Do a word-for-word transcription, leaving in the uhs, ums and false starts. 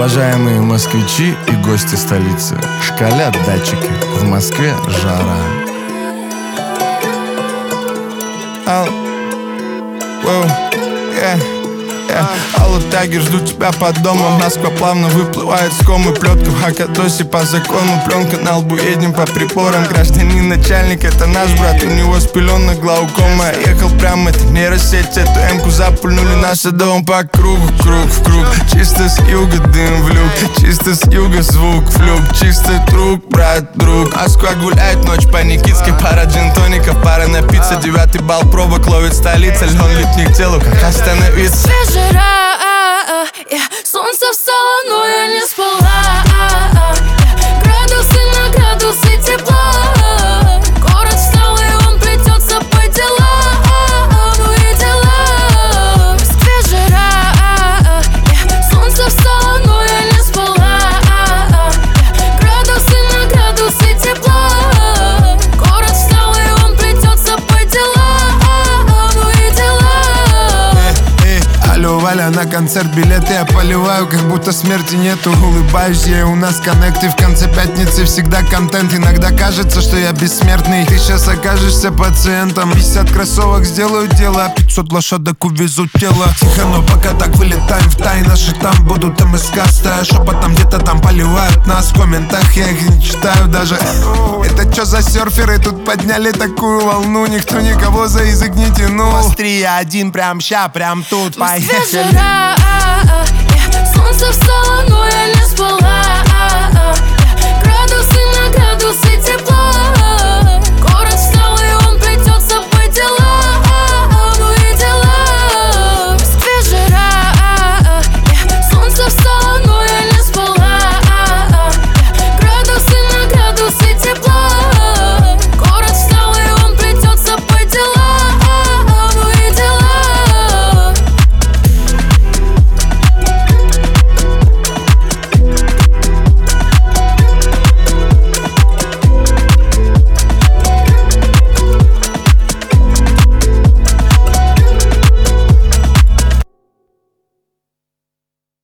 Уважаемые москвичи и гости столицы, шкалят датчики, в Москве жара. Ал... Воу, yeah. Алло-таги ждут тебя под домом. Москва плавно выплывает с комы. Плетка в хакатосе по закону. Пленка на лбу, едем по приборам. Гражданин начальник, это наш брат. У него с пеленок глаукома. Ехал прямо, это нейросеть. Эту эмку запульнули наш дом по кругу. Круг в круг, чисто с юга дым в люк. Чисто с юга звук в люк. Чистый друг, брат, друг. Москва гуляет ночь по Никитской. Пара джин-тоников, пара напиться. Девятый балл пробок ловит столица. Льон липнет к телу, как остановиться. Жара, yeah. Солнце встало, но я не спала, yeah. Градусы на градусы тепла. Город встал, и он плетется по делам, ну и дела. В Москве жара, yeah. Солнце встало, но я не спала, yeah. Градусы на градусы тепла. Город встал, и он плетется по делам, ну и дела. Алло, Валя, на концерт билеты я поливаю, как будто смерти нету. Улыбаюсь я, у нас коннект, и в конце пятницы всегда контент. Иногда кажется, что я бессмертный. Ты сейчас окажешься пациентом. пятьдесят кроссовок сделают дело, пятьсот лошадок увезут тело. Тихо, но пока так вылетаем в тай. Наши там будут МСК, стоя шепотом где-то там поливают нас. В комментах я их не читаю даже. Это чё за серферы тут подняли такую волну? Никто никого за язык не тянул. Три, один, прям ща, прям тут. В Москве жара,